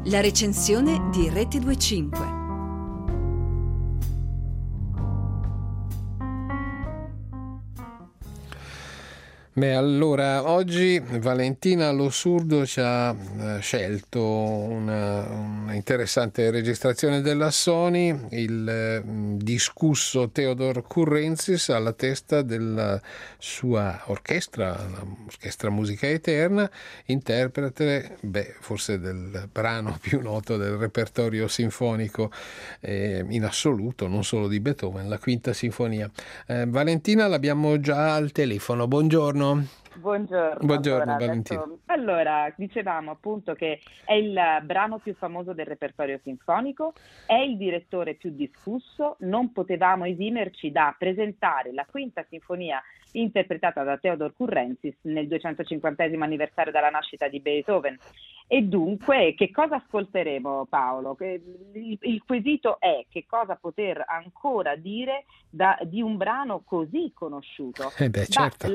La recensione di Rete 25. Beh, allora, oggi Valentina Losurdo ci ha scelto una interessante registrazione della Sony, il discusso Theodore Currentzis alla testa della sua orchestra, l'Orchestra Musica Eterna, interprete, forse del brano più noto del repertorio sinfonico in assoluto, non solo di Beethoven, la Quinta Sinfonia. Valentina l'abbiamo già al telefono, buongiorno. Buongiorno Valentina. Allora, dicevamo appunto che è il brano più famoso del repertorio sinfonico, è il direttore più discusso, non potevamo esimerci da presentare la Quinta Sinfonia interpretata da Theodore Currentzis nel 250° anniversario dalla nascita di Beethoven. E dunque, che cosa ascolteremo, Paolo? Il quesito è che cosa poter ancora dire di un brano così conosciuto. Certo.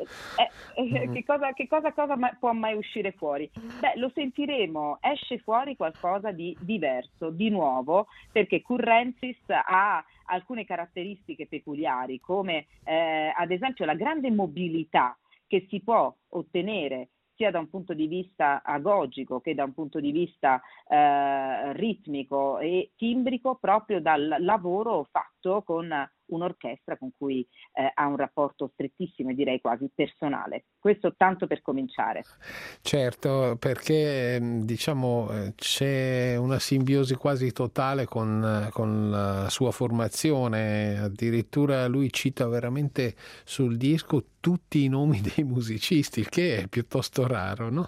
Che cosa può mai uscire fuori? Lo sentiremo, esce fuori qualcosa di diverso, di nuovo, perché Currentzis ha alcune caratteristiche peculiari, come ad esempio la grande mobilità che si può ottenere sia da un punto di vista agogico che da un punto di vista ritmico e timbrico, proprio dal lavoro fatto con un'orchestra con cui ha un rapporto strettissimo e direi quasi personale. Questo tanto per cominciare. Certo, perché diciamo c'è una simbiosi quasi totale con la sua formazione, addirittura lui cita veramente sul disco tutti i nomi dei musicisti, il che è piuttosto raro, no?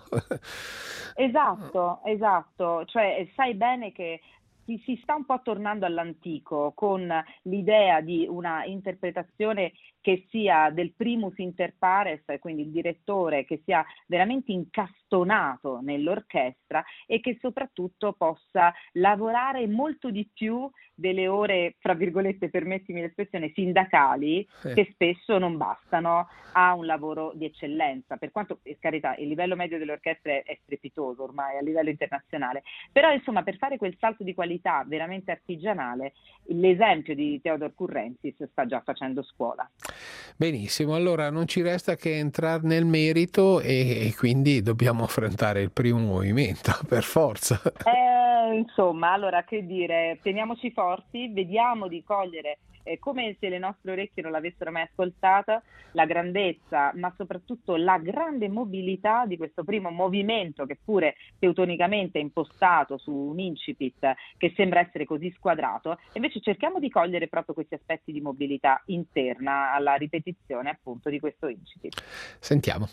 Esatto, cioè sai bene che si sta un po' tornando all'antico con l'idea di una interpretazione che sia del primus inter pares, quindi il direttore che sia veramente incastonato nell'orchestra e che soprattutto possa lavorare molto di più delle ore, fra virgolette, permettimi l'espressione, sindacali, che spesso non bastano a un lavoro di eccellenza, per quanto, per carità, il livello medio delle orchestre è strepitoso ormai a livello internazionale, però insomma per fare quel salto di qualità veramente artigianale, l'esempio di Theodore Currentzis sta già facendo scuola. Benissimo, allora non ci resta che entrare nel merito e quindi dobbiamo affrontare il primo movimento, per forza. Insomma, allora che dire, teniamoci forti, vediamo di cogliere come se le nostre orecchie non l'avessero mai ascoltata, la grandezza, ma soprattutto la grande mobilità di questo primo movimento che pure teutonicamente è impostato su un incipit che sembra essere così squadrato. Invece cerchiamo di cogliere proprio questi aspetti di mobilità interna alla ripetizione appunto di questo incipit. Sentiamo.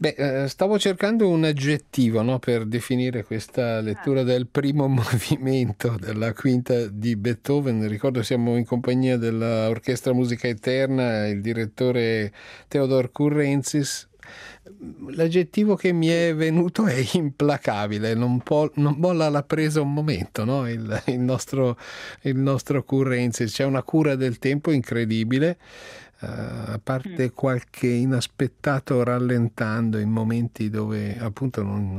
Beh, stavo cercando un aggettivo, no, per definire questa lettura del primo movimento della quinta di Beethoven. Ricordo siamo in compagnia dell'Orchestra Musica Eterna, il direttore Theodor Currenzis. L'aggettivo che mi è venuto è implacabile, non molla la presa un momento, no? Il nostro Currenzis, c'è una cura del tempo incredibile. A parte qualche inaspettato rallentando in momenti dove appunto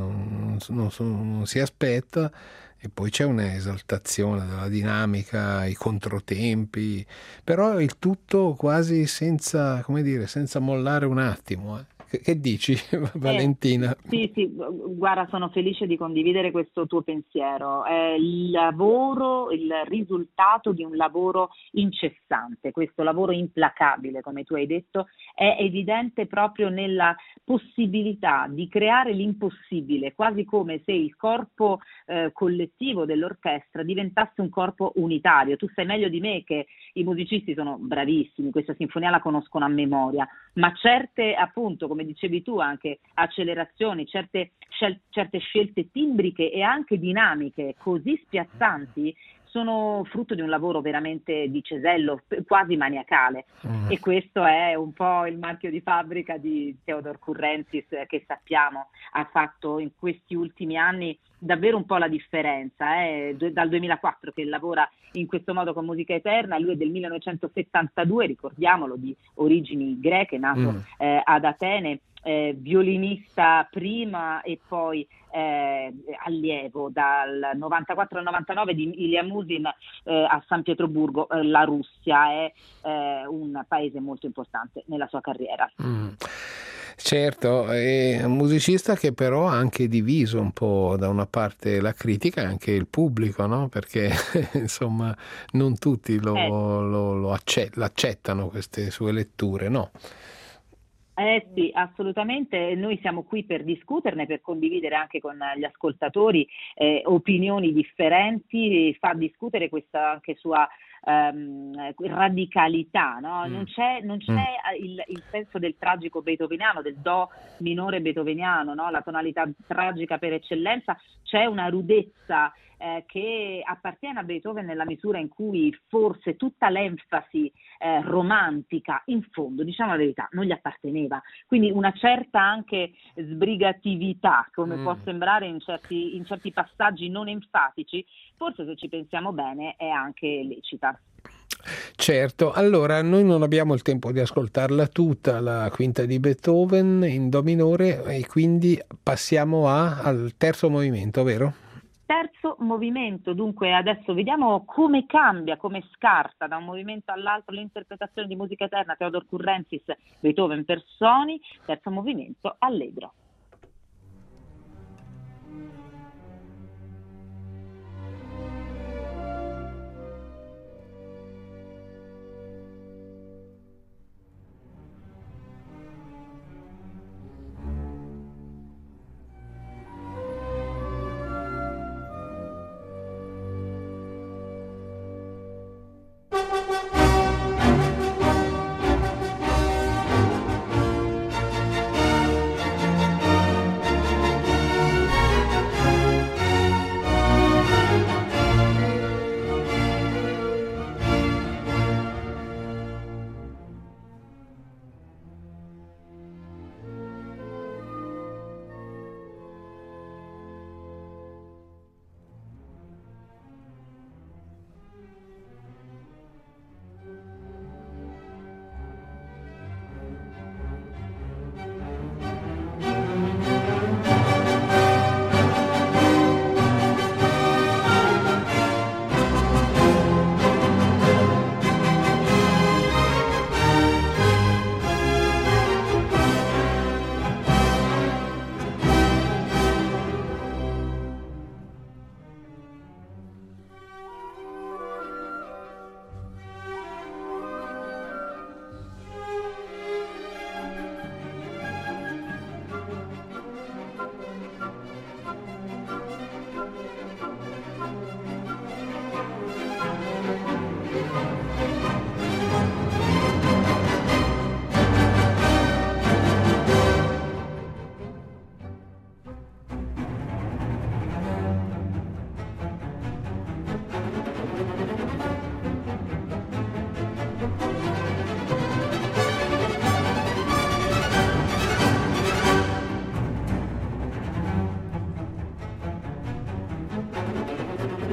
non si aspetta, e poi c'è un'esaltazione della dinamica, i controtempi, però il tutto quasi senza, come dire, senza mollare un attimo. Che dici, Valentina? Sì, guarda, sono felice di condividere questo tuo pensiero. È il risultato di un lavoro incessante, questo lavoro implacabile, come tu hai detto, è evidente proprio nella possibilità di creare l'impossibile, quasi come se il corpo collettivo dell'orchestra diventasse un corpo unitario. Tu sai meglio di me che i musicisti sono bravissimi, questa sinfonia la conoscono a memoria, ma certe, appunto, come dicevi tu, anche accelerazioni, certe scelte timbriche e anche dinamiche così spiazzanti sono frutto di un lavoro veramente di cesello, quasi maniacale. E questo è un po' il marchio di fabbrica di Theodor Currenzis, che sappiamo ha fatto in questi ultimi anni davvero un po' la differenza. Dal 2004 che lavora in questo modo con Musica Eterna, lui è del 1972, ricordiamolo, di origini greche, nato ad Atene, violinista prima e poi allievo dal 94 al 99 di Ilya Musin a San Pietroburgo. La Russia è un paese molto importante nella sua carriera. Certo, è un musicista che però ha anche diviso un po' da una parte la critica e anche il pubblico, no? Perché insomma non tutti l'accettano queste sue letture, no? Sì, assolutamente. Noi siamo qui per discuterne, per condividere anche con gli ascoltatori opinioni differenti, fa discutere questa anche sua radicalità, no? Non c'è il senso del tragico beethoveniano, del do minore beethoveniano, no? La tonalità tragica per eccellenza. C'è una rudezza che appartiene a Beethoven nella misura in cui forse tutta l'enfasi romantica, in fondo, diciamo la verità, non gli apparteneva. Quindi una certa anche sbrigatività, come può sembrare in certi passaggi non enfatici, forse se ci pensiamo bene è anche lecita. Certo, allora noi non abbiamo il tempo di ascoltarla tutta, la quinta di Beethoven in do minore, e quindi passiamo al terzo movimento, vero? Terzo movimento, dunque adesso vediamo come cambia, come scarta da un movimento all'altro l'interpretazione di Musica Eterna, Theodor Currenzis, Beethoven per Sony. Terzo movimento, allegro.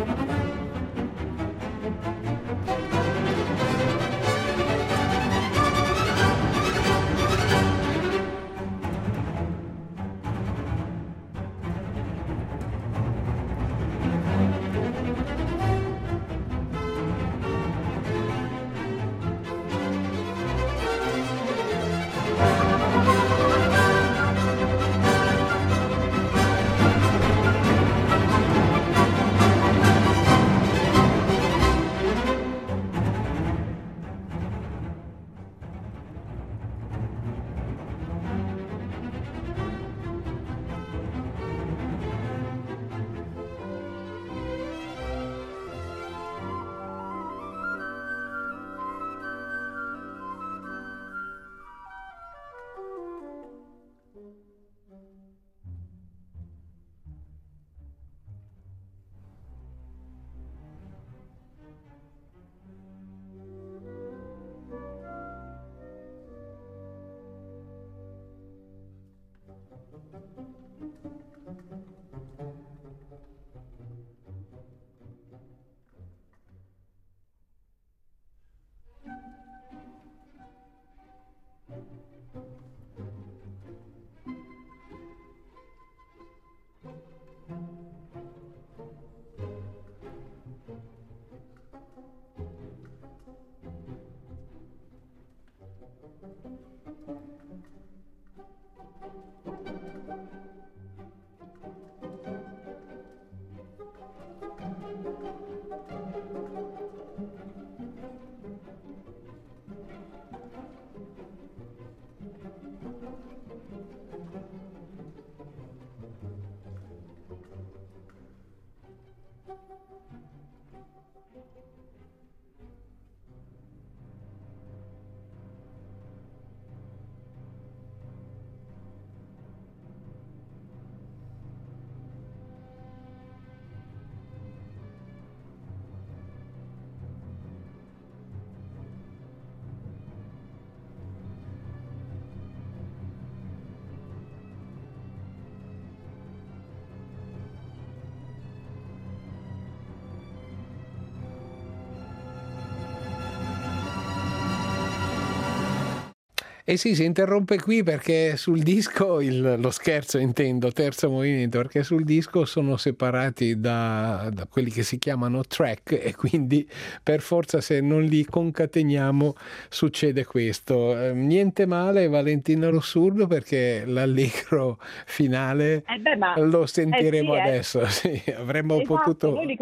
Eh sì, si interrompe qui perché sul disco, lo scherzo intendo, terzo movimento, perché sul disco sono separati da quelli che si chiamano track e quindi per forza se non li concateniamo succede questo. Niente male Valentina Lossurdo perché l'allegro finale lo sentiremo adesso. Sì, avremmo potuto... Noi li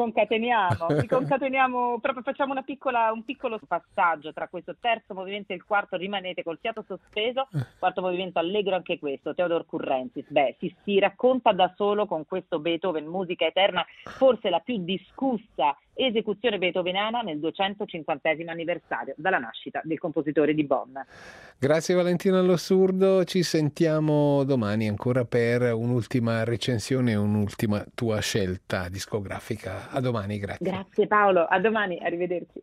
concateniamo, proprio facciamo un piccolo passaggio tra questo terzo movimento e il quarto, rimanete col fiato sospeso, quarto movimento allegro anche questo, Theodor Currensis. Si racconta da solo con questo Beethoven, musica eterna, forse la più discussa esecuzione beethoveniana nel 250° anniversario dalla nascita del compositore di Bonn. Grazie Valentina Lossurdo, ci sentiamo domani ancora per un'ultima recensione e un'ultima tua scelta discografica. A domani, grazie. Grazie Paolo, a domani, arrivederci.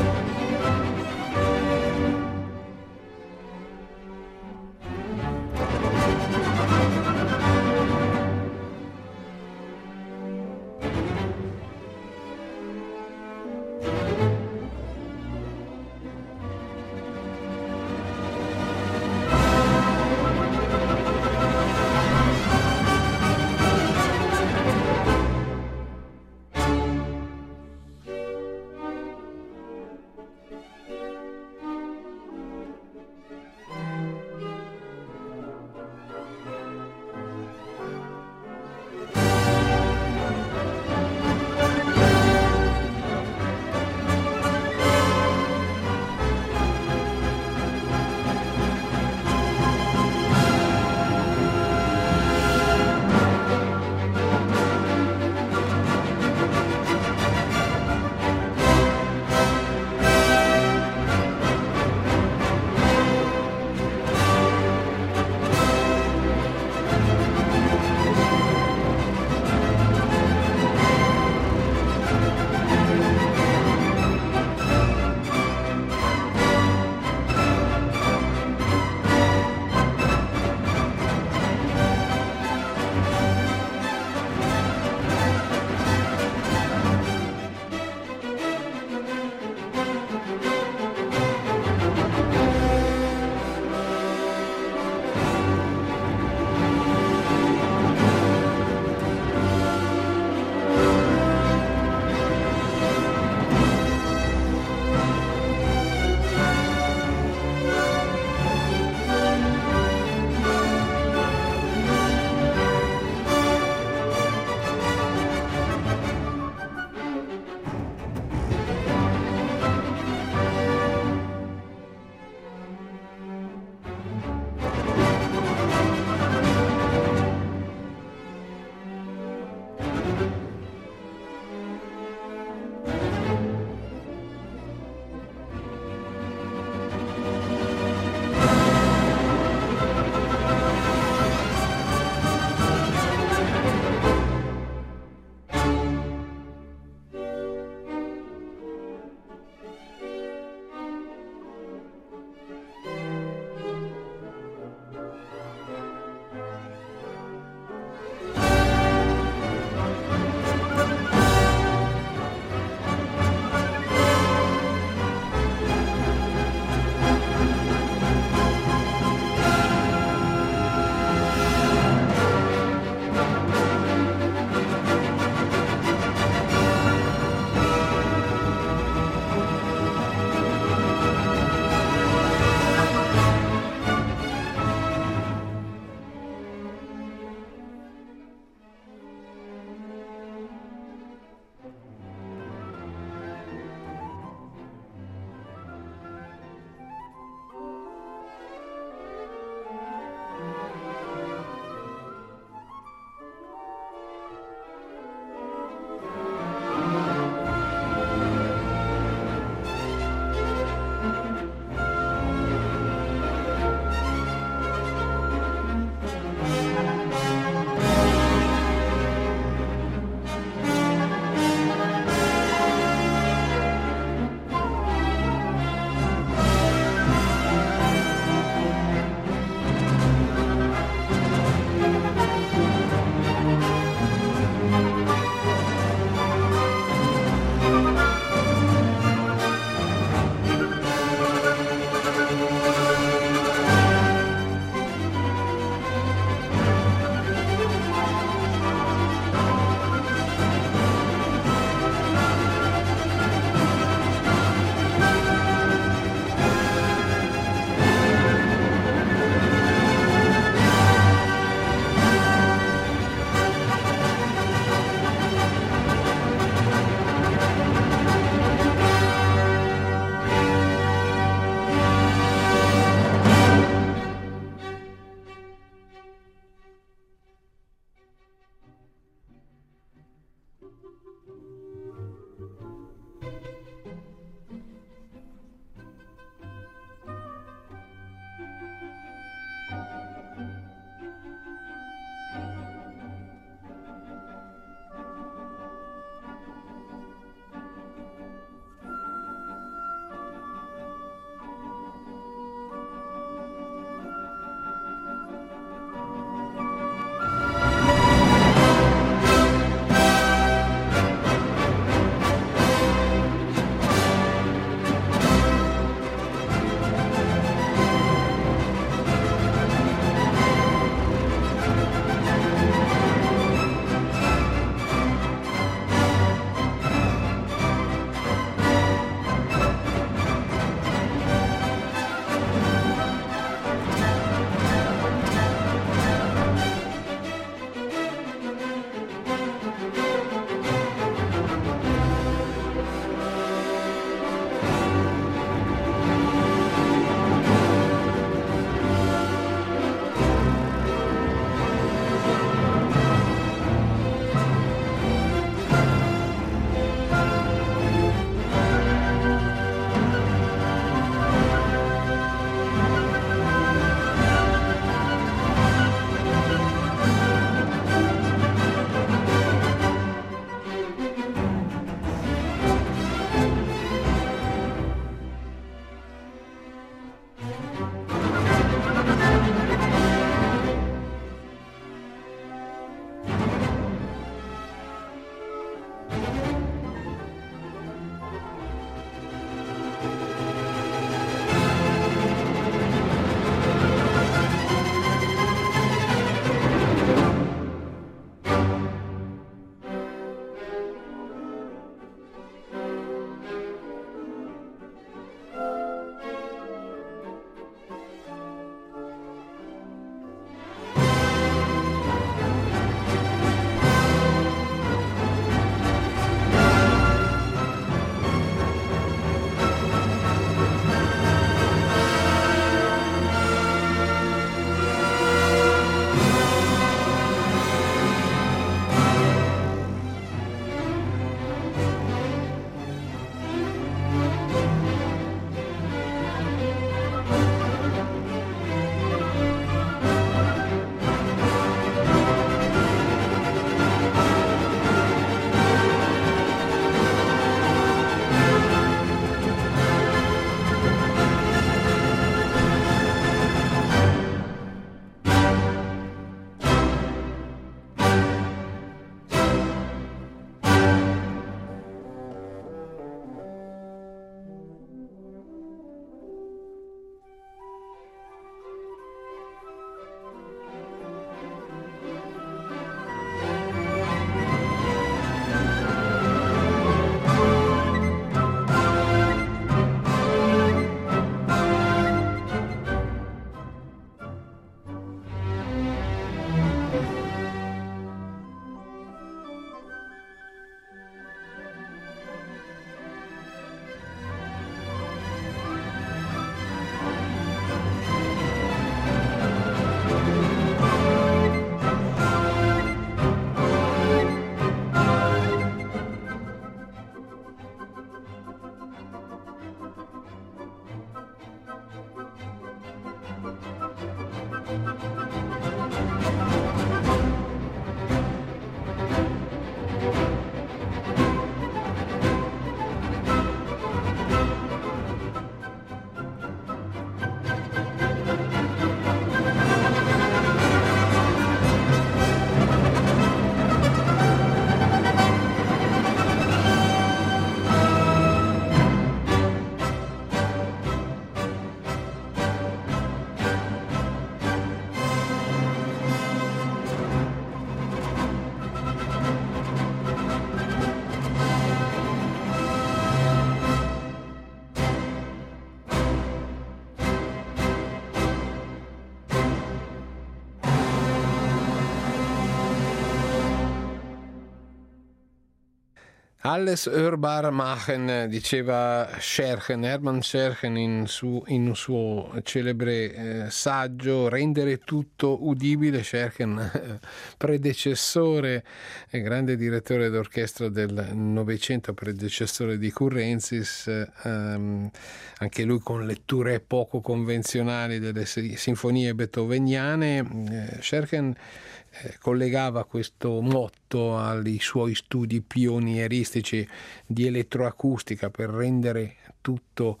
Alles hörbar machen, diceva Scherchen, Hermann Scherchen in un suo celebre saggio, rendere tutto udibile. Scherchen, predecessore e grande direttore d'orchestra del Novecento, predecessore di Currenzis, anche lui con letture poco convenzionali delle sinfonie beethoveniane. Scherchen collegava questo motto ai suoi studi pionieristici di elettroacustica per rendere tutto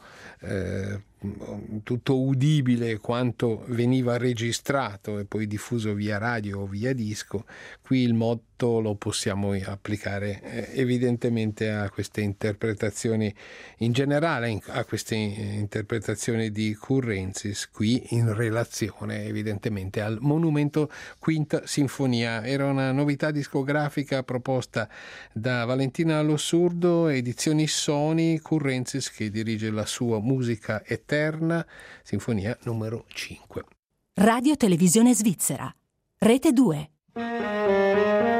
udibile quanto veniva registrato e poi diffuso via radio o via disco. Qui il motto lo possiamo applicare evidentemente a queste interpretazioni in generale, a queste interpretazioni di Currenzis, qui in relazione evidentemente al monumento Quinta Sinfonia. Era una novità discografica proposta da Valentina Lossurdo, edizioni Sony. Currenzis che dirige la sua musica eterna, Sinfonia numero 5. Radio Televisione Svizzera, Rete 2.